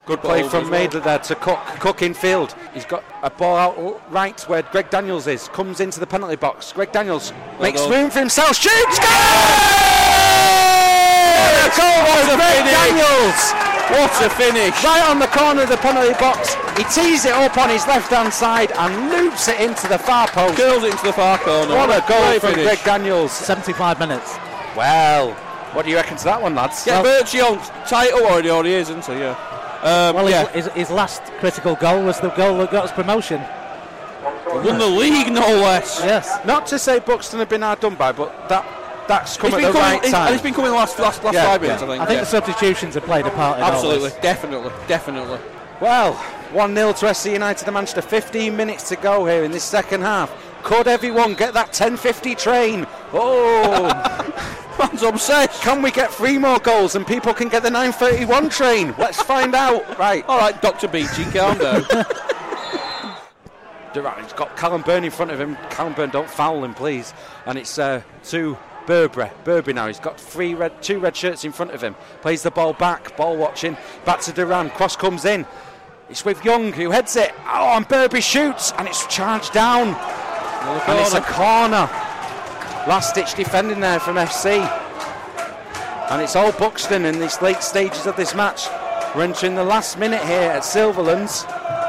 Good play from Maidler there to Cook in field. He's got a ball out right where Greg Daniels is. Comes into the penalty box. Greg Daniels makes room for himself. Shoots! Goal! Greg Daniels! What a finish! Right on the corner of the penalty box. He tees it up on his left-hand side and loops it into the far post. Curls it into the far corner. What a goal from finish. Greg Daniels. 75 minutes. Well, what do you reckon to that one, lads? Get Birchie on title already is, isn't he? Yeah. His last critical goal was the goal that got us promotion. Won the league, no less. Yes. Not to say Buxton have been hard done by, but that's come at the right time. And it's been coming the last 5 minutes, I think. I think the substitutions have played a part in absolutely, all this. definitely. Well, 1-0 to SC United of Manchester. 15 minutes to go here in this second half. Could everyone get that 10:50 train? Oh! Man's obsessed. Can we get 3 more goals and people can get the 9:31 train? Let's find out. Right. All right, Dr. Beachy, calm down. Durant, he's got Callum Byrne in front of him. Callum Byrne, don't foul him, please. And it's to Burberry now. He's got 2 red shirts in front of him. Plays the ball back, ball watching. Back to Durant. Cross comes in. It's with Young who heads it. Oh, and Burberry shoots and it's charged down. And it's a corner. Last ditch defending there from FC. And it's all Buxton in these late stages of this match. We're entering the last minute here at Silverlands.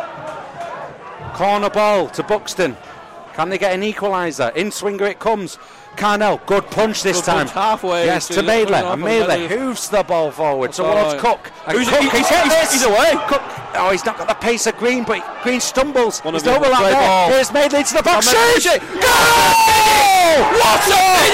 Corner ball to Buxton. Can they get an equaliser? In swinger it comes. Carnell, good punch this time. Halfway. Yes, to Maidler. And Maidler hooves the ball forward towards Cook. And He's away. Cook. Oh, he's not got the pace of Green, but Green stumbles. He's overlapped there. Here's Maidler into the box. Shoot! Goal! What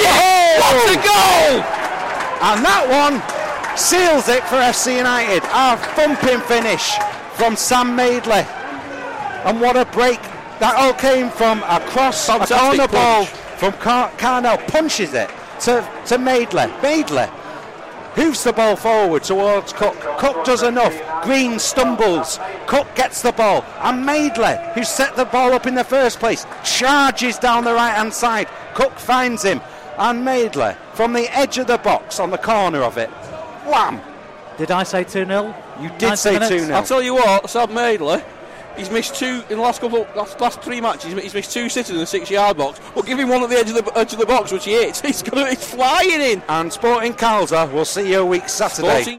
a goal! And that one seals it for FC United. A thumping finish from Sam Maidler. And what a break. That all came from a cross, a corner ball from Carnell. Punches it to Maidler. Maidler hooves the ball forward towards Cook. Cook does enough. Green stumbles. Cook gets the ball. And Maidler, who set the ball up in the first place, charges down the right-hand side. Cook finds him. And Maidler, from the edge of the box on the corner of it, wham! Did I say 2-0? You did say 2-0. I'll tell you what, Sam Maidler, he's missed 2 in the last 3 matches. He's missed 2 sitters in the 6-yard box. But give him one at the edge of the box, which he hits. He's flying in. And Sporting Calza will see you a week Saturday.